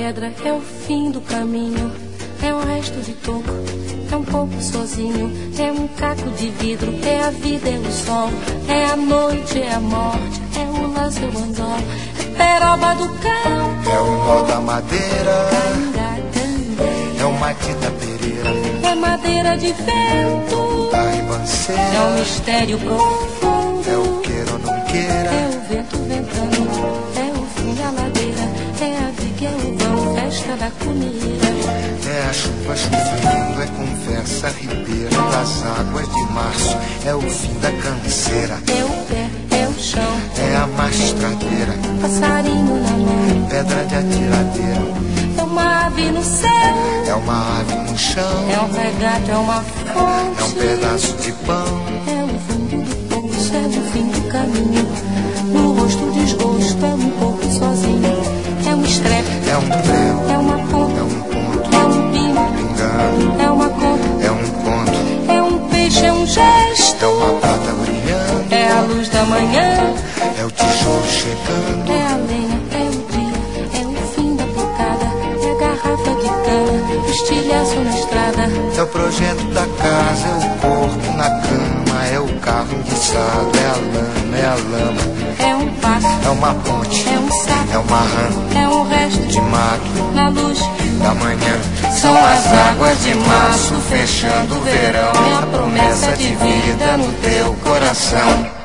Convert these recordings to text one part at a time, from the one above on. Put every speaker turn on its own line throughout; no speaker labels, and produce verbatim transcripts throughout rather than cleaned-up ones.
pedra, é o fim do caminho. É um resto de toco, é um pouco sozinho. É um caco de vidro, é a vida, é o sol. É a noite, é a morte, é o laço, é o anzol. É peroba do campo,
é o nó da madeira,
canga, canga.
é uma tita pereira,
é madeira de vento,
da ribanceira,
é um mistério profundo.
é o queira ou não queira,
é o vento ventando, é o fim da ladeira, é a viga, é o vão, festa da cuneira.
é a chuva chovendo, é conversa ribeira das águas de março, é o fim da canseira,
é o pé, é o chão,
é a mastradeira,
passarinho na mão,
pedra de atiradeira,
é uma ave no céu,
é uma ave no chão,
é um regato, é uma fonte,
é um pedaço de pão,
é o fundo do poço, é o fim do caminho. No rosto desgosto, é um pouco sozinho, é um estrepe,
é um prego,
é uma ponta,
é um ponto,
é um pino,
pingando,
é uma conta,
é um conto,
é um peixe, é um gesto,
é uma prata brilhando,
é a luz da manhã,
é o tijolo chegando,
é a lenha, é o dia, é o fim da picada, é a garrafa de cana, o estilhaço na estrada,
é o projeto da casa, é o corpo na cama, é o carro enguiçado, é a lama, é a lama,
é um passo,
é uma ponte,
é um sapo,
é uma rã
é um resto
de mato
na luz.
da manhã.
São as águas de março fechando o verão, é a promessa de vida no teu coração.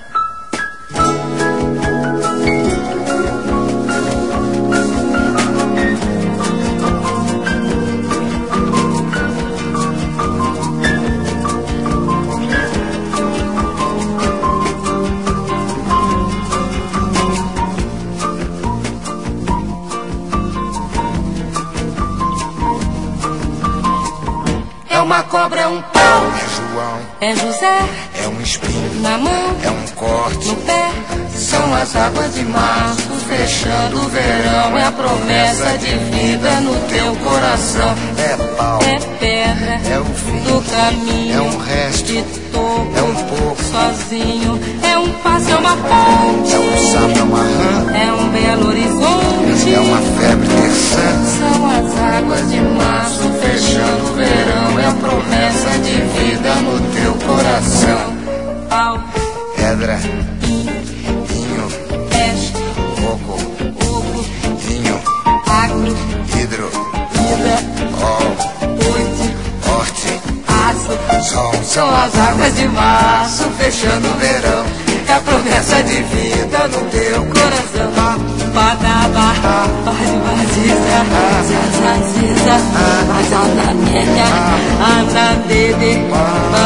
É uma cobra, é um pau,
É João,
é José,
é um espinho,
na mão,
é um corte,
no pé. São as águas de março fechando o verão, é a promessa de vida no teu coração.
é pau,
É pedra
é o fim,
do caminho,
é um resto,
de toco,
é um pouco,
sozinho. É um passo, é uma ponte,
é um sapo, é uma rã,
é um belo horizonte.
é uma febre terçã,
São as águas de março fechando o verão, é a promessa de vida no teu coração. Pau,
pedra,
vinho,
vinho,
peixe,
coco,
ovo,
vinho,
agro,
hidro,
vida,
ol,
noite,
horte,
aço.
sol,
São as águas de março fechando o verão, é a promessa de vida no teu coração. Badaba, badibaziza, zazaziza, azanamenya, anandede,